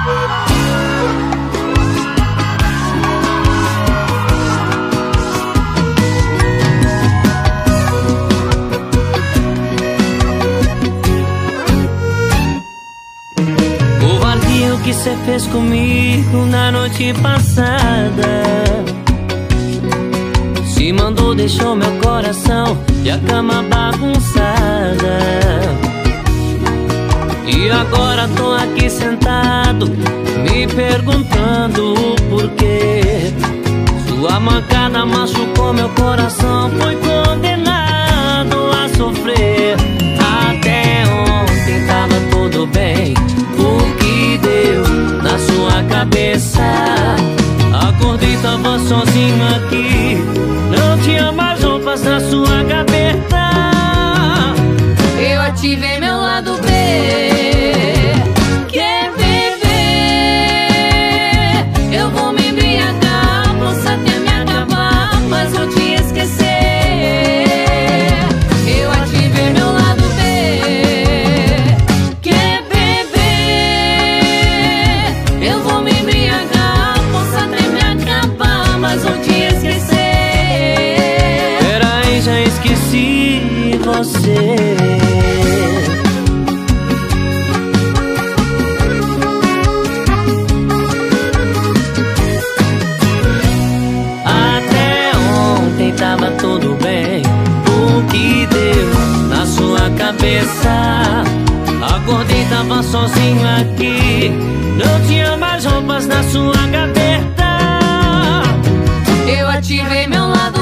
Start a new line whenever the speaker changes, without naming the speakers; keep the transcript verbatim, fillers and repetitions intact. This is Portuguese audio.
Que cê fez comigo na noite passada, se mandou, deixou meu coração e a cama bagunçada. E agora tô aqui sentado, me perguntando o porquê. Sua mancada machucou meu coração, foi condenado a sofrer. Até ontem tava tudo bem, o que deu na sua cabeça? Acordei, tava sozinho aqui, não tinha mais roupas na sua gaveta.
Eu ativei meu lado B. Quer beber? Eu vou me embriagar, posso até me acabar, mas vou te esquecer. Eu ativei meu lado B. Quer beber? Eu vou me embriagar, posso até me acabar, mas vou te esquecer.
Peraí, já esqueci você. Tava tudo bem, o que deu na sua cabeça? Acordei, tava sozinho aqui, não tinha mais roupas na sua gaveta.
Eu ativei meu lado